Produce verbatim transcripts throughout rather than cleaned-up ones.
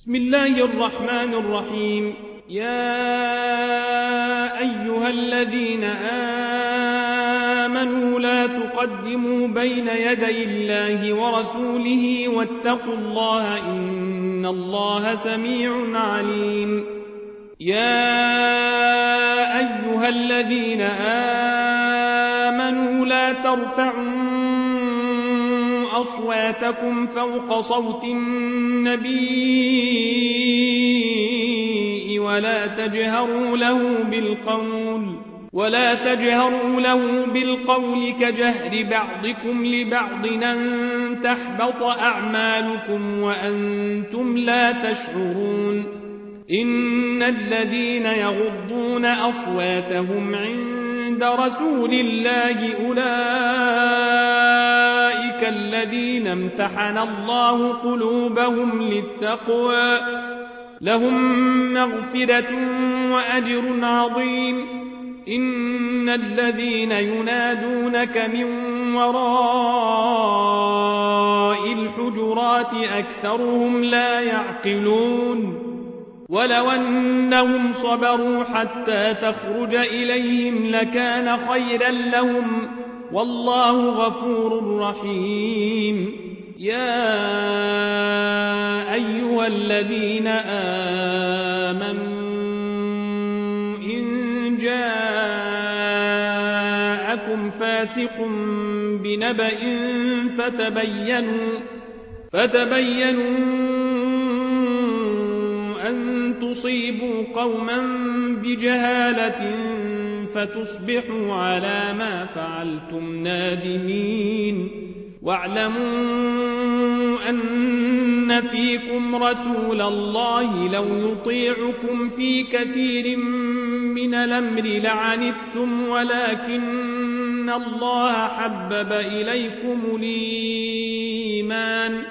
بسم الله الرحمن الرحيم. يا أيها الذين آمنوا لا تقدموا بين يدي الله ورسوله واتقوا الله إن الله سميع عليم. يا أيها الذين آمنوا لا ترفعوا أصواتكم فوق صوت النبي ولا تجهروا له بالقول ولا تجهروا له بالقول كجهر بعضكم لبعض أن تحبط أعمالكم وأنتم لا تشعرون. إن الذين يغضون أصواتهم عند رسول الله أولئك الذين امتحن الله قلوبهم للتقوى لهم مغفرة وأجر عظيم. إن الذين ينادونك من وراء الحجرات أكثرهم لا يعقلون. ولو أنهم صبروا حتى تخرج إليهم لكان خيرا لهم والله غفور رحيم. يا أيها الذين آمنوا إن جاءكم فاسق بنبأ فتبينوا فتبينوا أن تصيبوا قوما بجهالة فتصبحوا على ما فعلتم نادمين. واعلموا أن فيكم رسول الله لو يطيعكم في كثير من الأمر لعنتم ولكن الله حبب إليكم الإيمان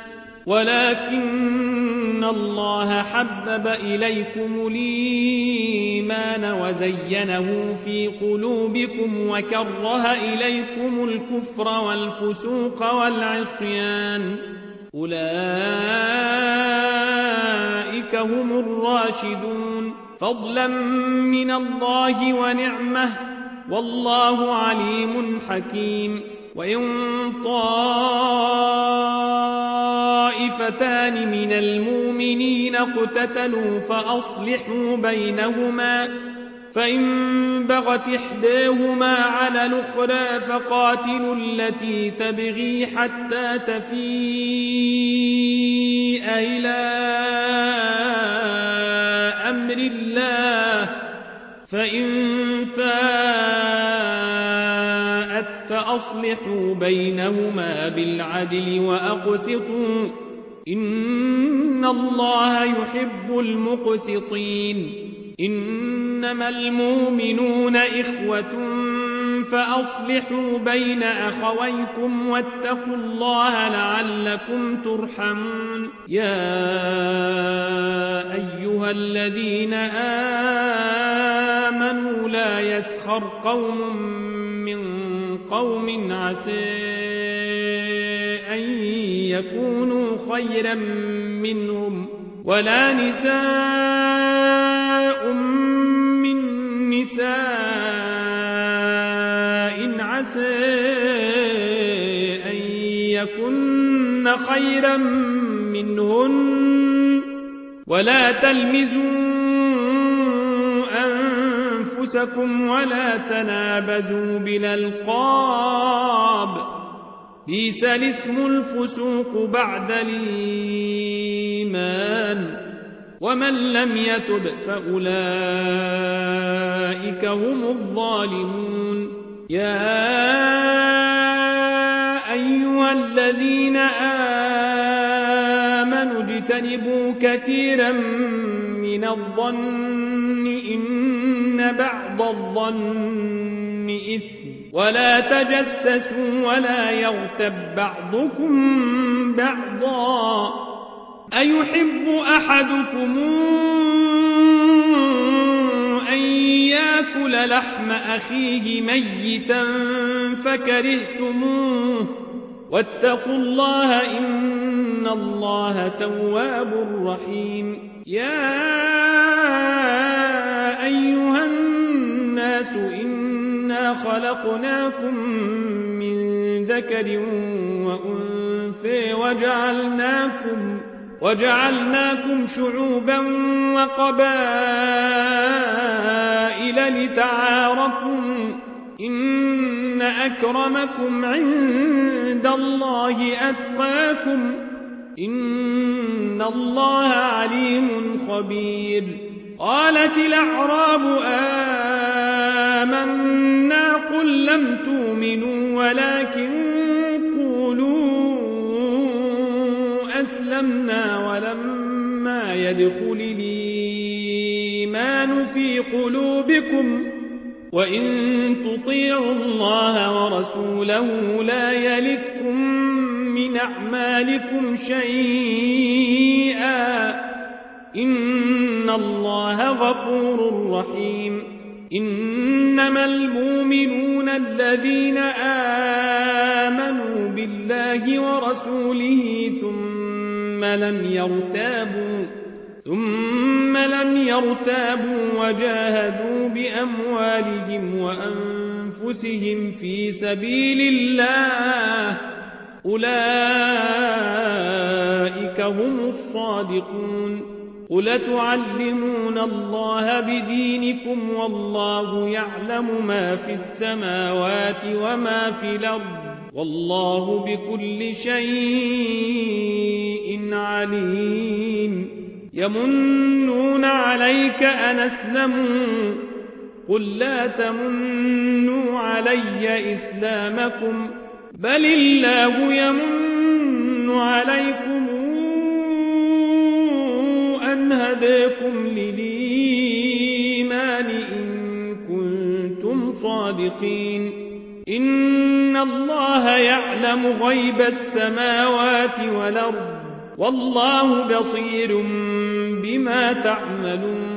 ولكن الله حبب إليكم الإيمان وزينه في قلوبكم وكره إليكم الكفر والفسوق والعصيان أولئك هم الراشدون فضلا من الله ونعمه والله عليم حكيم. وإن طائفتان من المؤمنين اقتتلوا فأصلحوا بينهما فإن بغت إحداهما على الأخرى فقاتلوا التي تبغي حتى تفيء إلى أمر الله فإن فاءت فأصلحوا بينهما بالعدل وأقسطوا إن الله يحب المقسطين. إنما المؤمنون إخوة فأصلحوا بين أخويكم واتقوا الله لعلكم ترحمون. يا أيها الذين آمنوا لا يسخر قوم من قوم عسى أن يكونوا خيرا منهم ولا نساء من نساء عسى أن يكن خيرا منهن ولا تلمزوا أنفسكم ولا تنابزوا بالألقاب بئس الاسم الفسوق بعد الإيمان ومن لم يتب فأولئك هم الظالمون. يا أيها الذين آمنوا اجتنبوا كثيرا من الظن إن بعض الظن إثم ولا تجسسوا ولا يغتب بعضكم بعضا أيحب أحدكم أن يأكل لحم أخيه ميتا فكرهتموه واتقوا الله إن إن الله تواب رحيم يا أيها الناس إنا خلقناكم من ذكر وأنثى وجعلناكم, وجعلناكم شعوبا وقبائل لتعارفوا إن أكرمكم عند الله أتقاكم إن الله عليم خبير قالت الأعراب آمنا قل لم تؤمنوا ولكن قولوا أسلمنا ولما يدخل الإيمان في قلوبكم وإن تطيعوا الله ورسوله لا يلتكم من أعمالكم شيئا إن الله غفور رحيم إنما المؤمنون الذين آمنوا بالله ورسوله ثم لم يرتابوا ثم لم يرتابوا وجاهدوا بأموالهم وأنفسهم في سبيل الله أولئك هم الصادقون قل تعلمون الله بدينكم والله يعلم ما في السماوات وما في الأرض والله بكل شيء عليم يمنون عليك أن أسلموا قل لا تمنوا علي إسلامكم بل الله يمن عليكم أن هداكم للإيمان إن كنتم صادقين إن الله يعلم غيب السماوات والأرض والله بصير بما تعملون